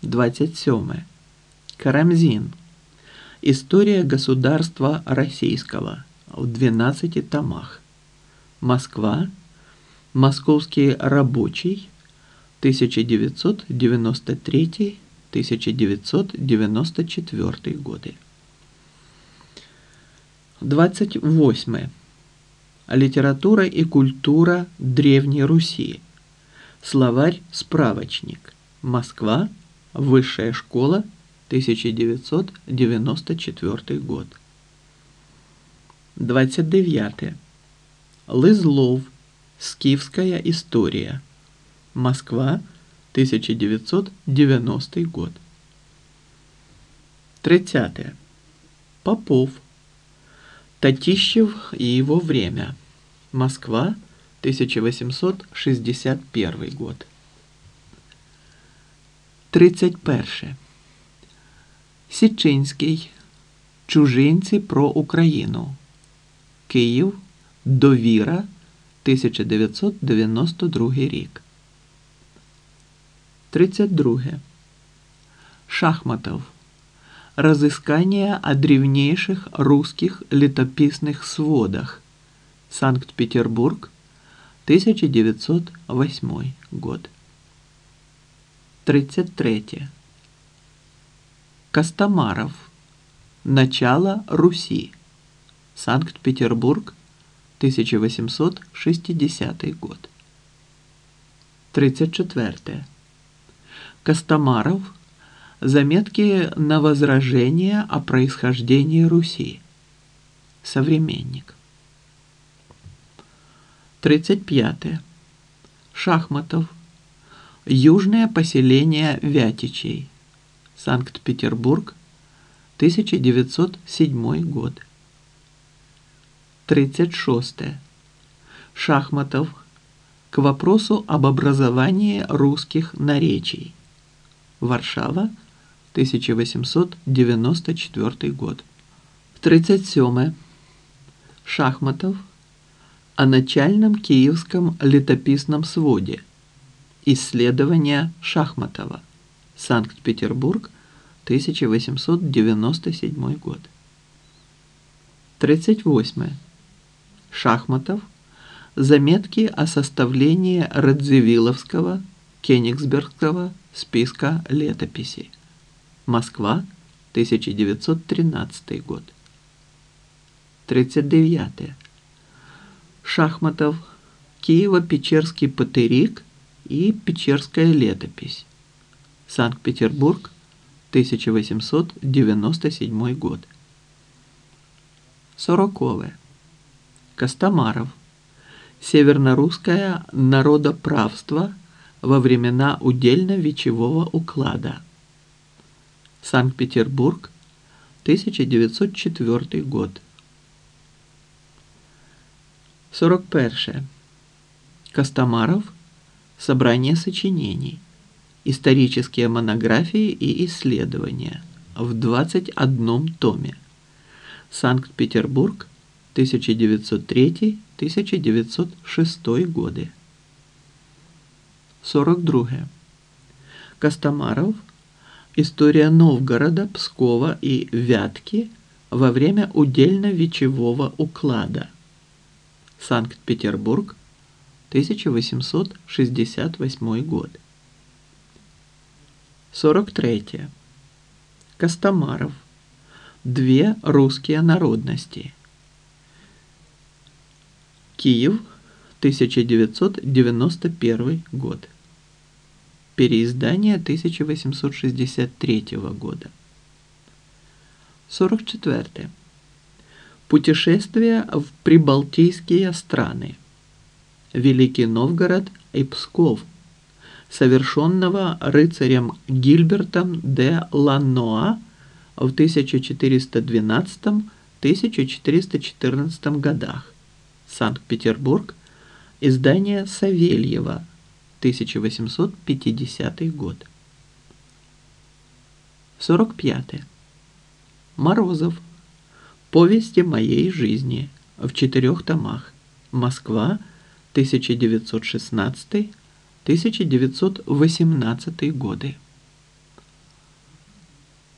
27. Карамзин. История государства российского в 12 томах. Москва. Московский рабочий. 1993-1994 годы. 28. Литература и культура Древней Руси. Словарь-справочник. Москва. Высшая школа. 1994 год. 29. Лызлов. Скифская история. Москва. 1990 год. 30. Попов. Татищев и его время. Москва. 1861 год. 31. Січинський. Чужинці про Україну. Київ. Довіра. 1992 рік. 32. Шахматов. Разыскание о древнейших русских летописных сводах. Санкт-Петербург. 1908 год. 33. Костомаров. Начало Руси. Санкт-Петербург. 1860 год. 34. Костомаров. Заметки на возражение о происхождении Руси. Современник. 35. Шахматов. Южное поселение Вятичей. Санкт-Петербург. 1907 год. 36. Шахматов. К вопросу об образовании русских наречий. Варшава. 1894 год. 37. Шахматов. О начальном киевском летописном своде. Исследования Шахматова. Санкт-Петербург. 1897 год. 38. Шахматов. Заметки о составлении Радзивилловского, Кенигсбергского списка летописей. Москва. 1913 год. 39. Шахматов. Киево-Печерский патерик и Печерская летопись. Санкт-Петербург. 1897 год. 40. Костомаров. Северно-русское народоправство во времена удельно-вечевого уклада. Санкт-Петербург. 1904 год. 41. Костомаров. Собрание сочинений. Исторические монографии и исследования в 21 томе. Санкт-Петербург. 1903-1906 годы. 42. Костомаров. История Новгорода, Пскова и Вятки во время удельно-вечевого уклада. Санкт-Петербург. 1868 год. 43. Костомаров. Две русские народности. Киев. 1991 год. Переиздание 1863 года. 44. Путешествие в прибалтийские страны. Великий Новгород и Псков, совершенного рыцарем Гильбертом де Ланноа в 1412-1414 годах. Санкт-Петербург. Издание Савельева. 1850 год. 45. Морозов. Повести моей жизни в 4 томах. Москва. 1916-1918 годы.